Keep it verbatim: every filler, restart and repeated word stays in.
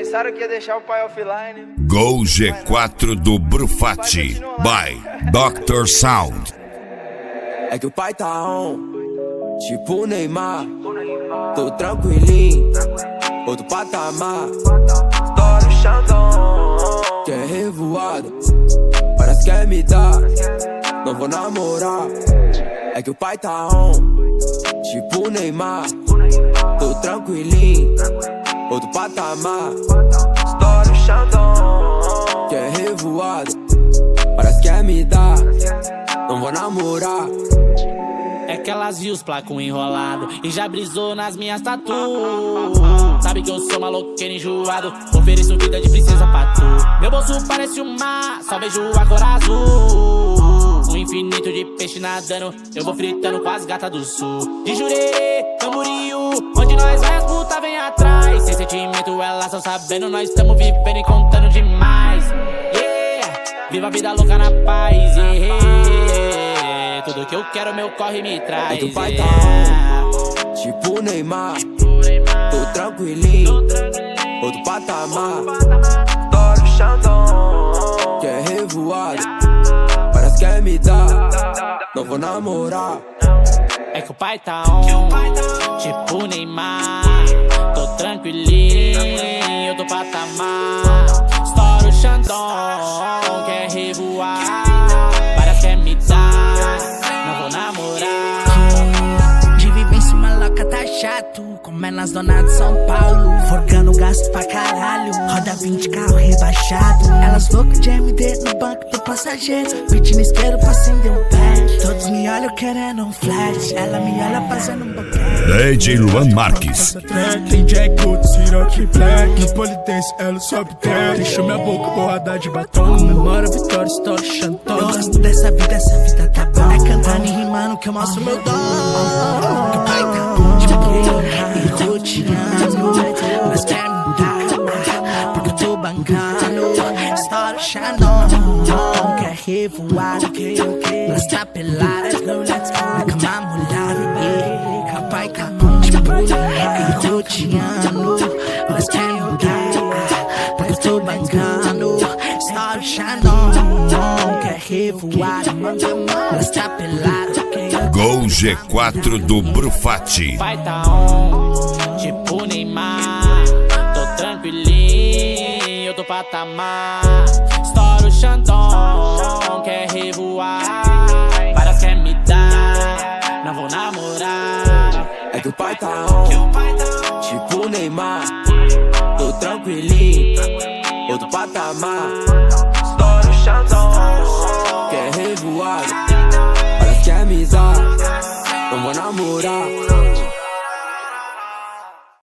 pensaram que ia deixar o pai offline. Gol G quatro do Brufatti by doutor Sound. É que o pai tá on, tipo Neymar. Tô tranquilinho, outro patamar. Estoura o Xandão, que é revoado. Parece que quer me dar, não vou namorar. É que o pai tá on, tipo Neymar. Tô tranquilinho, outro patamar. Estoura o Xandão, que é revoado. Parece que quer me dar, não vou namorar. É que elas viu os placos enrolado e já brisou nas minhas tatu. Sabe que eu sou maloqueiro enjoado, ofereço vida de princesa pra tu. Meu bolso parece um mar, só vejo a cor azul. Um infinito de peixe nadando, eu vou fritando com as gatas do sul. De Jurerê, Camboriú, onde nós vai as putas vem atrás. Sem sentimento elas tão sabendo, nós estamos vivendo e contando demais. Yeah, viva a vida louca na paz, yeah. Tudo que eu quero, meu corre me traz. É que o pai tá on, tipo Neymar. Tô tranquilinho, outro patamar. Estoura o Xandão, que é revoado. Parece que quer me dar, não vou namorar. É que o pai tá on, tipo Neymar. Tô tranquilinho, outro patamar. Estoura o Xandão, que é revoado. Parece que quer me dar, não vou namorar. De vivência maloca tá chato, como é nas donas de São Paulo. Forgando gasto pra caralho, roda vinte carro rebaixado. Elas loucas de M D no banco do passageiro, pedindo isqueiro pra acender um pé. Todos me olham querendo um flash, ela me olha fazendo um boquete. D J Luan Marques. Tem Jack Good, Ciroc Black. No polidense ela sobe terra. Deixou minha boca borrada de batom. Memória, vitória, história, chantão. Eu gosto dessa vida, essa vida tá bom. É cantando e rimando que eu mostro meu dom. Que o pai tá bom de boa e tô tirando. Mas quer me dar, porque eu tô bancando. Estoura o Xandão, quer revoar. Nós tá pelada, na cama molhada. Que o pai tá bom de boa e tô tirando. Mas quer me dar, porque eu tô bancando. Estoura o Xandão, quer revoar. Nós tá pelada. Gol G quatro do Brufatti. Pai tá on, tipo Neymar. Tô tranquilinho, outro patamar. Estoura o Xandão, quer revoar. Parece que quer me dar, não vou namorar. É que o pai tá on, tipo Neymar. Tô tranquilinho, outro patamar. Estoura o Xandão, que é revoado.